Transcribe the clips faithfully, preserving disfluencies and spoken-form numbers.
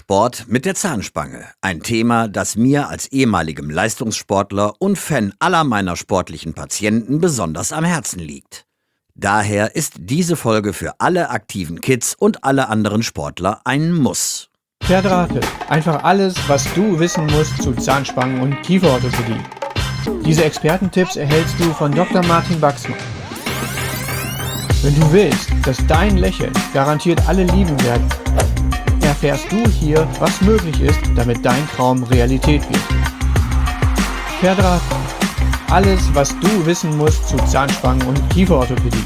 Sport mit der Zahnspange. Ein Thema, das mir als ehemaligem Leistungssportler und Fan aller meiner sportlichen Patienten besonders am Herzen liegt. Daher ist diese Folge für alle aktiven Kids und alle anderen Sportler ein Muss. Verdrahtet. Einfach alles, was du wissen musst zu Zahnspangen und Kieferorthopädie. Diese Expertentipps erhältst du von Doktor Martin Wachsmann. Wenn du willst, dass dein Lächeln garantiert alle lieben werden, erfährst du hier, was möglich ist, damit dein Traum Realität wird. Verdrahtet. Alles, was du wissen musst zu Zahnspangen und Kieferorthopädie.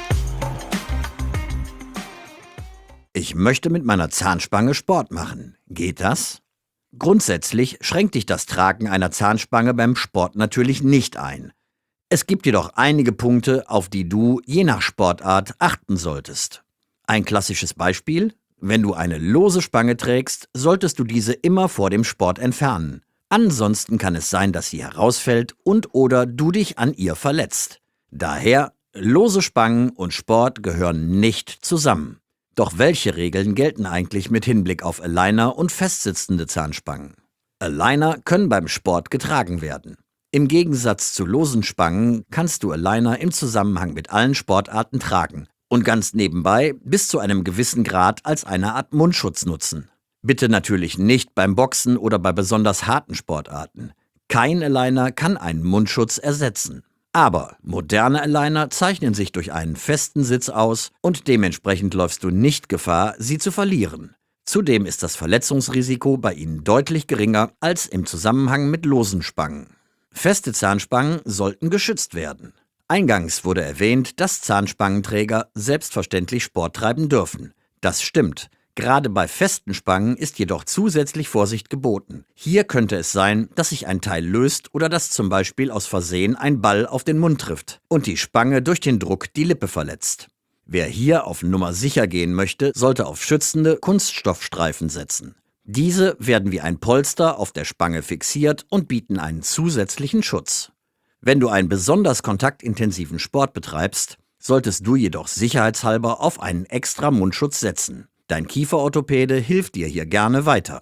Ich möchte mit meiner Zahnspange Sport machen. Geht das? Grundsätzlich schränkt dich das Tragen einer Zahnspange beim Sport natürlich nicht ein. Es gibt jedoch einige Punkte, auf die du, je nach Sportart, achten solltest. Ein klassisches Beispiel: Wenn du eine lose Spange trägst, solltest du diese immer vor dem Sport entfernen. Ansonsten kann es sein, dass sie herausfällt und/oder du dich an ihr verletzt. Daher, lose Spangen und Sport gehören nicht zusammen. Doch welche Regeln gelten eigentlich mit Hinblick auf Aligner und festsitzende Zahnspangen? Aligner können beim Sport getragen werden. Im Gegensatz zu losen Spangen kannst du Aligner im Zusammenhang mit allen Sportarten tragen und ganz nebenbei bis zu einem gewissen Grad als eine Art Mundschutz nutzen. Bitte natürlich nicht beim Boxen oder bei besonders harten Sportarten. Kein Aligner kann einen Mundschutz ersetzen. Aber moderne Aligner zeichnen sich durch einen festen Sitz aus und dementsprechend läufst du nicht Gefahr, sie zu verlieren. Zudem ist das Verletzungsrisiko bei ihnen deutlich geringer als im Zusammenhang mit losen Spangen. Feste Zahnspangen sollten geschützt werden. Eingangs wurde erwähnt, dass Zahnspangenträger selbstverständlich Sport treiben dürfen. Das stimmt. Gerade bei festen Spangen ist jedoch zusätzlich Vorsicht geboten. Hier könnte es sein, dass sich ein Teil löst oder dass zum Beispiel aus Versehen ein Ball auf den Mund trifft und die Spange durch den Druck die Lippe verletzt. Wer hier auf Nummer sicher gehen möchte, sollte auf schützende Kunststoffstreifen setzen. Diese werden wie ein Polster auf der Spange fixiert und bieten einen zusätzlichen Schutz. Wenn du einen besonders kontaktintensiven Sport betreibst, solltest du jedoch sicherheitshalber auf einen extra Mundschutz setzen. Dein Kieferorthopäde hilft dir hier gerne weiter.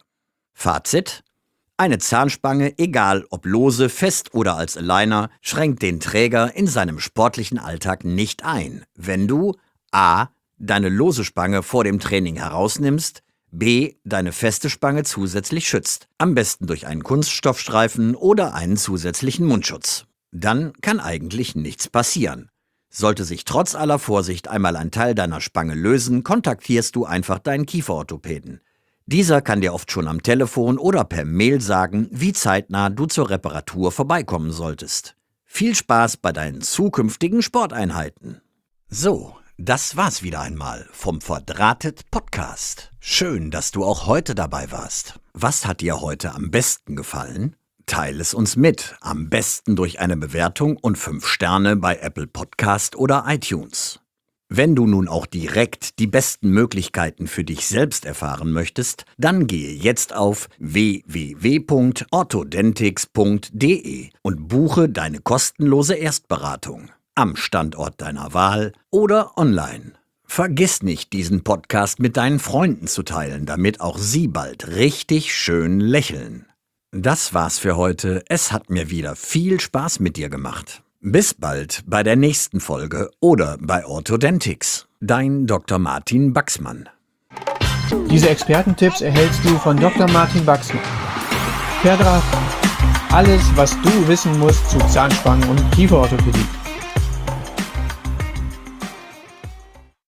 Fazit: Eine Zahnspange, egal ob lose, fest oder als Aligner, schränkt den Träger in seinem sportlichen Alltag nicht ein, wenn du a. deine lose Spange vor dem Training herausnimmst, b. deine feste Spange zusätzlich schützt, am besten durch einen Kunststoffstreifen oder einen zusätzlichen Mundschutz. Dann kann eigentlich nichts passieren. Sollte sich trotz aller Vorsicht einmal ein Teil deiner Spange lösen, kontaktierst du einfach deinen Kieferorthopäden. Dieser kann dir oft schon am Telefon oder per Mail sagen, wie zeitnah du zur Reparatur vorbeikommen solltest. Viel Spaß bei deinen zukünftigen Sporteinheiten. So, das war's wieder einmal vom Verdrahtet Podcast. Schön, dass du auch heute dabei warst. Was hat dir heute am besten gefallen? Teile es uns mit, am besten durch eine Bewertung und fünf Sterne bei Apple Podcast oder iTunes. Wenn du nun auch direkt die besten Möglichkeiten für dich selbst erfahren möchtest, dann gehe jetzt auf w w w punkt orthodentix punkt d e und buche deine kostenlose Erstberatung am Standort deiner Wahl oder online. Vergiss nicht, diesen Podcast mit deinen Freunden zu teilen, damit auch sie bald richtig schön lächeln. Das war's für heute. Es hat mir wieder viel Spaß mit dir gemacht. Bis bald bei der nächsten Folge oder bei Orthodentix. Dein Doktor Martin Wachsmann. Diese Expertentipps erhältst du von Doktor Martin Wachsmann. Verdrahtet. Alles, was du wissen musst zu Zahnspangen und Kieferorthopädie.